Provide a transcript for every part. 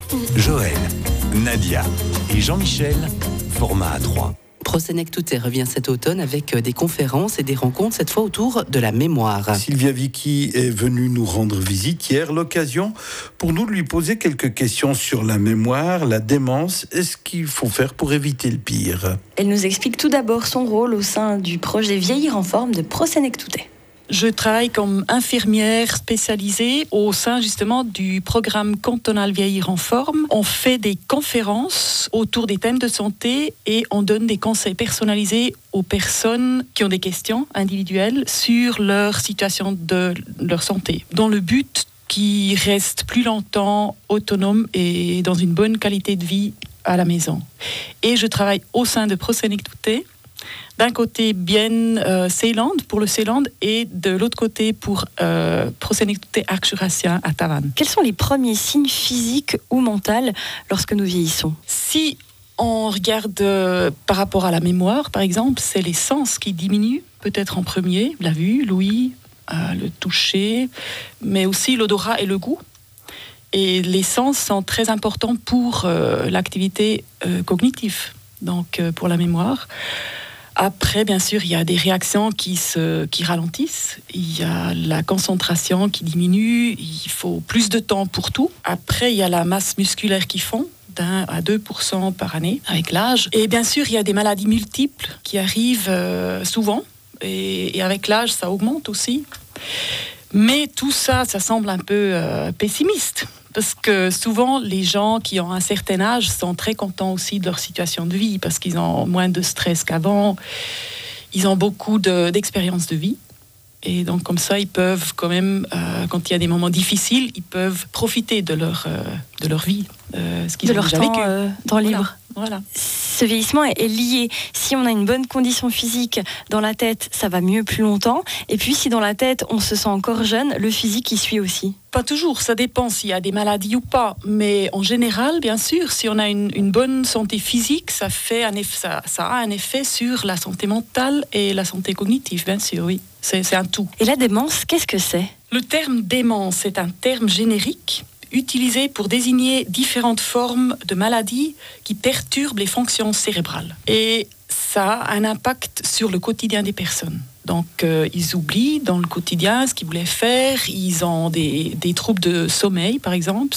Joël, Nadia et Jean-Michel, format A3. Prosenectute revient cet automne avec des conférences et des rencontres, cette fois autour de la mémoire. Sylvia Vicky est venue nous rendre visite hier, l'occasion pour nous de lui poser quelques questions sur la mémoire, la démence et ce qu'il faut faire pour éviter le pire. Elle nous explique tout d'abord son rôle au sein du projet Vieillir en forme de Prosenectute. Je travaille comme infirmière spécialisée au sein justement du programme cantonal Vieillir en forme. On fait des conférences autour des thèmes de santé et on donne des conseils personnalisés aux personnes qui ont des questions individuelles sur leur situation de leur santé, dans le but qu'ils restent plus longtemps autonomes et dans une bonne qualité de vie à la maison. Et je travaille au sein de Prosenectute. D'un côté, bien Seeland, pour le Seeland, et de l'autre côté, pour Prosenectute Arc-Jurassien à Tavannes. Quels sont les premiers signes physiques ou mentaux lorsque nous vieillissons ? Si on regarde par rapport à la mémoire, par exemple, c'est les sens qui diminuent, peut-être en premier, la vue, l'ouïe, le toucher, mais aussi l'odorat et le goût. Et les sens sont très importants pour l'activité cognitive, donc pour la mémoire. Après, bien sûr, il y a des réactions qui ralentissent. Il y a la concentration qui diminue. Il faut plus de temps pour tout. Après, il y a la masse musculaire qui fond d'1 à 2% par année avec l'âge. Et bien sûr, il y a des maladies multiples qui arrivent souvent. Et avec l'âge, ça augmente aussi. Mais tout ça, ça semble un peu pessimiste. Parce que souvent, les gens qui ont un certain âge sont très contents aussi de leur situation de vie, parce qu'ils ont moins de stress qu'avant, ils ont beaucoup d'expérience de vie. Et donc, comme ça, ils peuvent quand même, quand il y a des moments difficiles, ils peuvent profiter de leur vie, ce qu'ils ont déjà vécu. De leur temps libre. Voilà. Ce vieillissement est lié. Si on a une bonne condition physique dans la tête, ça va mieux plus longtemps. Et puis, si dans la tête, on se sent encore jeune, le physique y suit aussi. Pas toujours, ça dépend s'il y a des maladies ou pas. Mais en général, bien sûr, si on a une bonne santé physique, ça a un effet sur la santé mentale et la santé cognitive, bien sûr, oui. C'est un tout. Et la démence, qu'est-ce que c'est ? Le terme démence est un terme générique utilisé pour désigner différentes formes de maladies qui perturbent les fonctions cérébrales. Et ça a un impact sur le quotidien des personnes. Donc, ils oublient dans le quotidien ce qu'ils voulaient faire. Ils ont des troubles de sommeil, par exemple.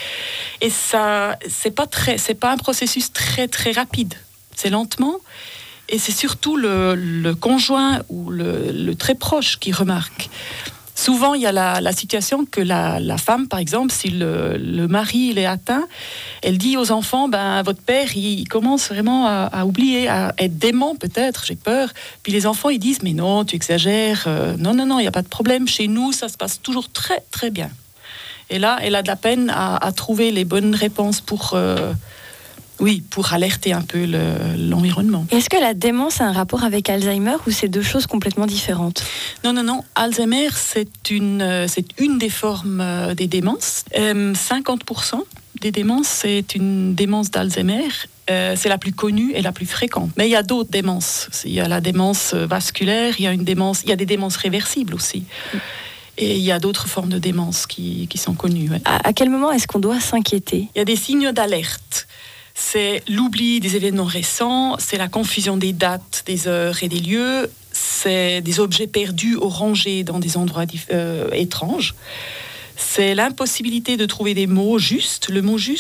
Et ça, c'est pas un processus très, très rapide. C'est lentement. Et c'est surtout le conjoint ou le très proche qui remarque. Souvent, il y a la situation que la femme, par exemple, si le mari il est atteint, elle dit aux enfants, votre père, il commence vraiment à oublier, à être dément peut-être, j'ai peur. Puis les enfants, ils disent, mais non, tu exagères. Non, il n'y a pas de problème. Chez nous, ça se passe toujours très, très bien. Et là, elle a de la peine à trouver les bonnes réponses pour alerter un peu l'environnement. Est-ce que la démence a un rapport avec Alzheimer ou c'est deux choses complètement différentes ? Non. Alzheimer, c'est une des formes des démences. 50% des démences, c'est une démence d'Alzheimer. C'est la plus connue et la plus fréquente. Mais il y a d'autres démences. Il y a la démence vasculaire, il y a des démences réversibles aussi. Et il y a d'autres formes de démence qui sont connues. Ouais. À quel moment est-ce qu'on doit s'inquiéter ? Il y a des signes d'alerte. C'est l'oubli des événements récents, c'est la confusion des dates, des heures et des lieux, c'est des objets perdus ou rangés dans des endroits étranges, c'est l'impossibilité de trouver le mot juste,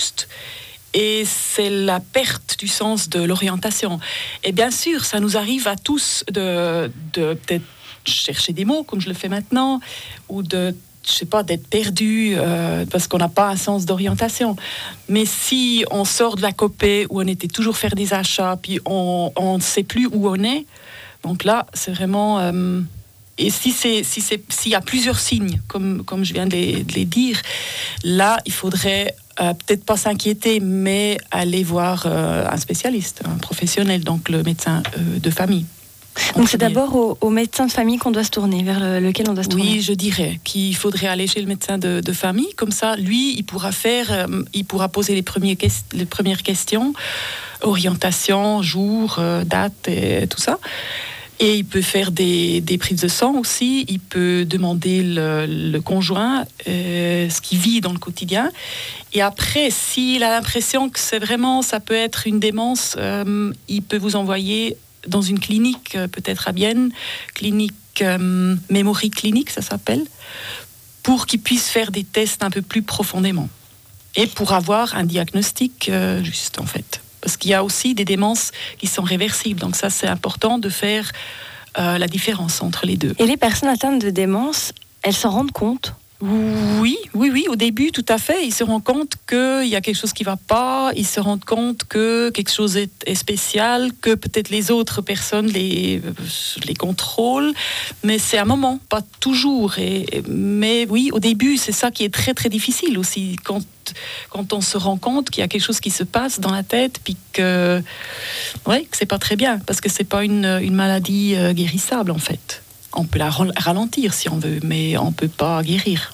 et c'est la perte du sens de l'orientation. Et bien sûr, ça nous arrive à tous de peut-être chercher des mots, comme je le fais maintenant, ou d'être perdu parce qu'on n'a pas un sens d'orientation. Mais si on sort de la copée où on était toujours faire des achats, puis on ne sait plus où on est, donc là, c'est vraiment... et s'il y a plusieurs signes, comme je viens de les dire, là, il faudrait peut-être pas s'inquiéter, mais aller voir un spécialiste, un professionnel, donc le médecin de famille. Donc c'est d'abord au médecin de famille qu'on doit se tourner, vers lequel on doit se tourner. Oui, je dirais qu'il faudrait aller chez le médecin de famille. Comme ça, lui, il pourra poser les premières questions, orientation, jour, date et tout ça. Et il peut faire des prises de sang aussi. Il peut demander le conjoint ce qu'il vit dans le quotidien. Et après, s'il a l'impression que ça peut être une démence, il peut vous envoyer dans une clinique, peut-être à Bienne, clinique Memory Clinic, ça s'appelle, pour qu'il puisse faire des tests un peu plus profondément. Et pour avoir un diagnostic juste, en fait. Parce qu'il y a aussi des démences qui sont réversibles. Donc ça, c'est important de faire la différence entre les deux. Et les personnes atteintes de démence, elles s'en rendent compte ? Oui, au début, tout à fait. Ils se rendent compte qu'il y a quelque chose qui ne va pas, ils se rendent compte que quelque chose est spécial, que peut-être les autres personnes les contrôlent, mais c'est un moment, pas toujours. Mais oui, au début, c'est ça qui est très, très difficile aussi, quand on se rend compte qu'il y a quelque chose qui se passe dans la tête, puis que c'est pas très bien, parce que c'est pas une maladie guérissable, en fait. On peut la ralentir si on veut, mais on ne peut pas guérir.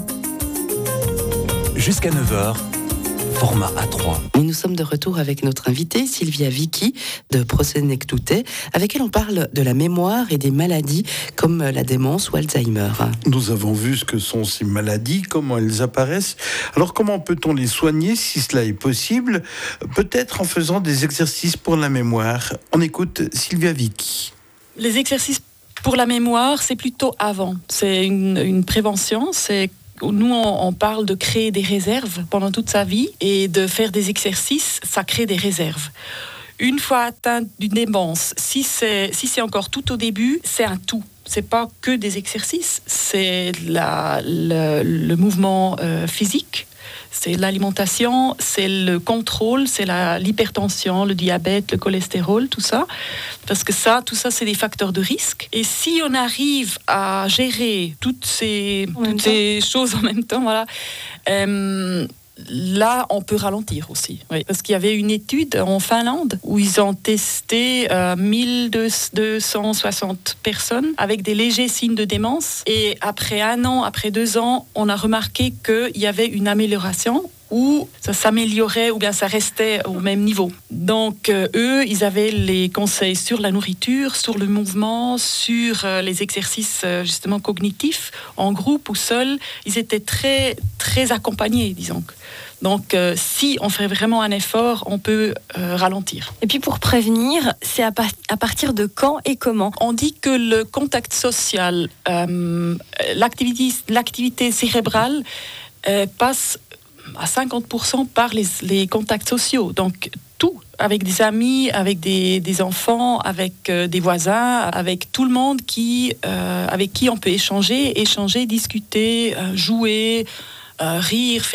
Jusqu'à 9h, format A3. Et nous sommes de retour avec notre invitée, Sylvia Vicky, de Prosenectute, avec elle on parle de la mémoire et des maladies comme la démence ou Alzheimer. Nous avons vu ce que sont ces maladies, comment elles apparaissent. Alors comment peut-on les soigner si cela est possible ? Peut-être en faisant des exercices pour la mémoire. On écoute Sylvia Vicky. Les exercices pour la mémoire, c'est plutôt avant. C'est une prévention. Nous, on parle de créer des réserves pendant toute sa vie et de faire des exercices, ça crée des réserves. Une fois atteint d'une démence, si c'est encore tout au début, c'est un tout. C'est pas que des exercices, c'est le mouvement physique. C'est l'alimentation, c'est le contrôle, c'est l'hypertension, le diabète, le cholestérol, tout ça. Parce que tout ça, c'est des facteurs de risque. Et si on arrive à gérer toutes ces choses en même temps, voilà, là, on peut ralentir aussi. Oui. Parce qu'il y avait une étude en Finlande où ils ont testé 1260 personnes avec des légers signes de démence. Et après 1 an, après 2 ans, on a remarqué qu'il y avait une amélioration ou ça s'améliorait ou bien ça restait au même niveau. Donc eux, ils avaient les conseils sur la nourriture, sur le mouvement, sur les exercices justement cognitifs, en groupe ou seul. Ils étaient très, très accompagnés, disons. Donc, si on fait vraiment un effort, on peut ralentir. Et puis pour prévenir, c'est à partir de quand et comment ? On dit que le contact social, l'activité cérébrale passe à 50% par les contacts sociaux. Donc, tout, avec des amis, avec des enfants, avec des voisins, avec tout le monde avec qui on peut échanger, discuter, jouer, rire,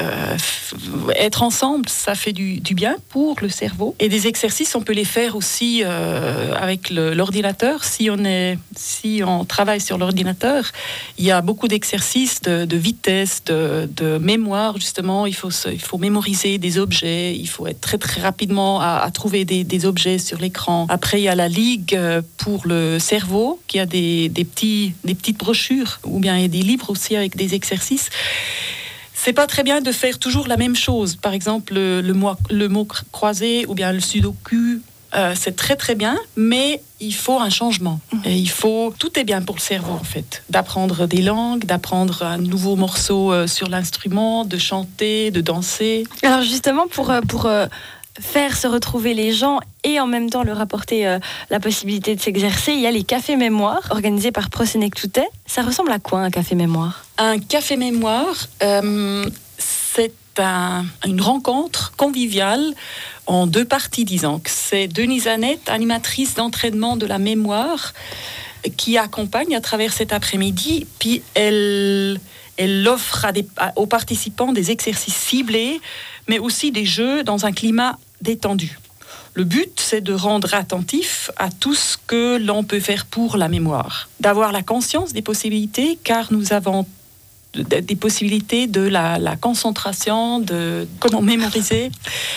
être ensemble, ça fait du bien pour le cerveau. Et des exercices, on peut les faire aussi avec l'ordinateur. Si on travaille sur l'ordinateur, il y a beaucoup d'exercices de vitesse, de mémoire, justement. Il faut mémoriser des objets, il faut être très, très rapidement à trouver des objets sur l'écran. Après, il y a la Ligue pour le cerveau, qui a des petites brochures, ou bien il y a des livres aussi avec des exercices. C'est pas très bien de faire toujours la même chose. Par exemple, le mot croisé ou bien le sudoku, c'est très très bien, mais il faut un changement. Et tout est bien pour le cerveau en fait. D'apprendre des langues, d'apprendre un nouveau morceau sur l'instrument, de chanter, de danser. Alors justement, pour faire se retrouver les gens et en même temps leur apporter la possibilité de s'exercer, il y a les cafés mémoire organisés par Prosenectute. Ça ressemble à quoi un café mémoire ? Un café mémoire, c'est une rencontre conviviale en 2 parties, disons. C'est Denise Annette, animatrice d'entraînement de la mémoire, qui accompagne à travers cet après-midi, puis elle offre aux participants des exercices ciblés, mais aussi des jeux dans un climat détendu. Le but, c'est de rendre attentif à tout ce que l'on peut faire pour la mémoire, d'avoir la conscience des possibilités, car nous avons des possibilités de la concentration, de comment mémoriser.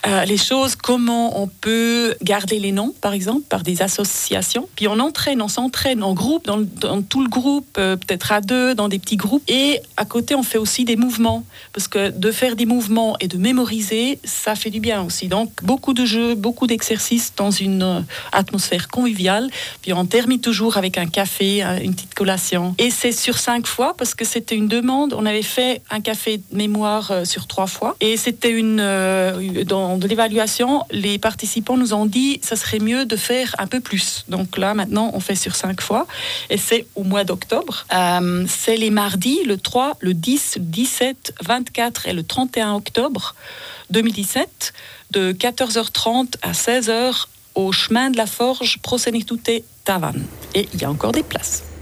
les choses, comment on peut garder les noms, par exemple, par des associations. Puis on s'entraîne en groupe, dans tout le groupe, peut-être à 2, dans des petits groupes. Et à côté, on fait aussi des mouvements, parce que de faire des mouvements et de mémoriser, ça fait du bien aussi. Donc, beaucoup de jeux, beaucoup d'exercices dans une atmosphère conviviale. Puis on termine toujours avec un café, une petite collation. Et c'est sur 5 fois, parce que c'était une demande. On avait fait un café de mémoire sur 3 fois. Et c'était dans de l'évaluation, les participants nous ont dit ça serait mieux de faire un peu plus. Donc là, maintenant, on fait sur 5 fois. Et c'est au mois d'octobre. C'est les mardis, le 3, le 10, le 17, 24 et le 31 octobre 2017, de 14h30 à 16h au chemin de la Forge, Prosenectute Tavannes. Et il y a encore des places.